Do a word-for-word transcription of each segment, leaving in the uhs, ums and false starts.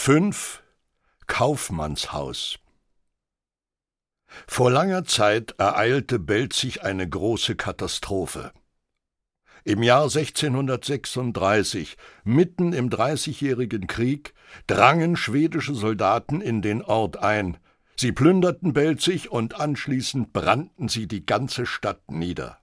fünf Kaufmannshaus. Vor langer Zeit ereilte Belzig eine große Katastrophe. Im Jahr sechzehnhundertsechsunddreißig, mitten im Dreißigjährigen Krieg, drangen schwedische Soldaten in den Ort ein. Sie plünderten Belzig und anschließend brannten sie die ganze Stadt nieder.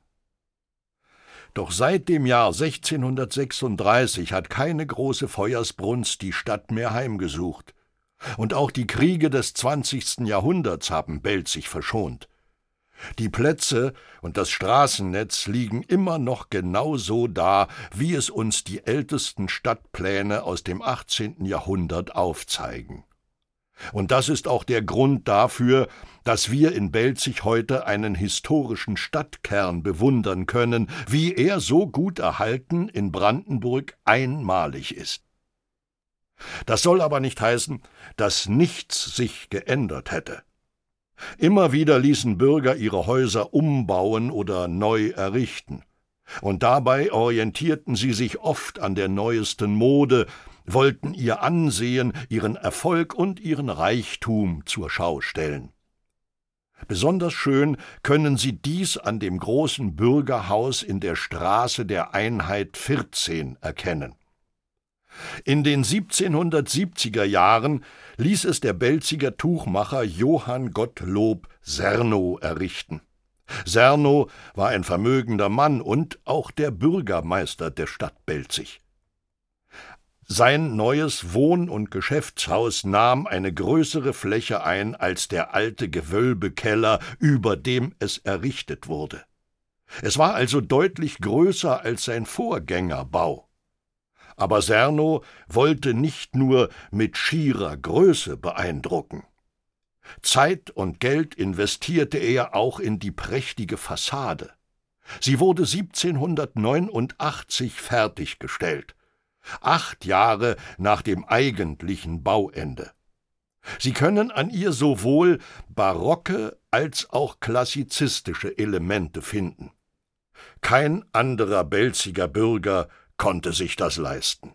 Doch seit dem Jahr sechzehnhundertsechsunddreißig hat keine große Feuersbrunst die Stadt mehr heimgesucht. Und auch die Kriege des zwanzigsten Jahrhunderts haben Belzig verschont. Die Plätze und das Straßennetz liegen immer noch genau so da, wie es uns die ältesten Stadtpläne aus dem achtzehnten Jahrhundert aufzeigen. Und das ist auch der Grund dafür, dass wir in Belzig heute einen historischen Stadtkern bewundern können, wie er so gut erhalten in Brandenburg einmalig ist. Das soll aber nicht heißen, dass nichts sich geändert hätte. Immer wieder ließen Bürger ihre Häuser umbauen oder neu errichten. Und dabei orientierten sie sich oft an der neuesten Mode, wollten ihr Ansehen, ihren Erfolg und ihren Reichtum zur Schau stellen. Besonders schön können Sie dies an dem großen Bürgerhaus in der Straße der Einheit vierzehn erkennen. In den siebzehnhundertsiebziger Jahren ließ es der Belziger Tuchmacher Johann Gottlob Serno errichten. Serno war ein vermögender Mann und auch der Bürgermeister der Stadt Belzig. Sein neues Wohn- und Geschäftshaus nahm eine größere Fläche ein als der alte Gewölbekeller, über dem es errichtet wurde. Es war also deutlich größer als sein Vorgängerbau. Aber Serno wollte nicht nur mit schierer Größe beeindrucken. Zeit und Geld investierte er auch in die prächtige Fassade. Sie wurde siebzehnhundertneunundachtzig fertiggestellt, acht Jahre nach dem eigentlichen Bauende. Sie können an ihr sowohl barocke als auch klassizistische Elemente finden. Kein anderer Belziger Bürger konnte sich das leisten.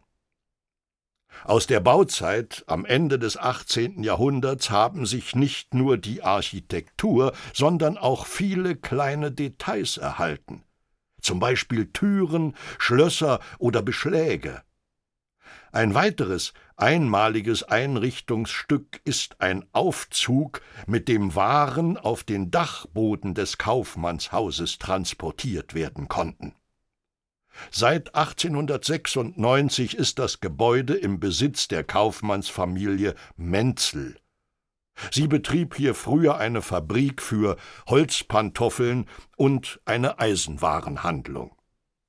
Aus der Bauzeit am Ende des achtzehnten Jahrhunderts haben sich nicht nur die Architektur, sondern auch viele kleine Details erhalten, zum Beispiel Türen, Schlösser oder Beschläge. Ein weiteres einmaliges Einrichtungsstück ist ein Aufzug, mit dem Waren auf den Dachboden des Kaufmannshauses transportiert werden konnten. Seit achtzehnhundertsechsundneunzig ist das Gebäude im Besitz der Kaufmannsfamilie Menzel. Sie betrieb hier früher eine Fabrik für Holzpantoffeln und eine Eisenwarenhandlung.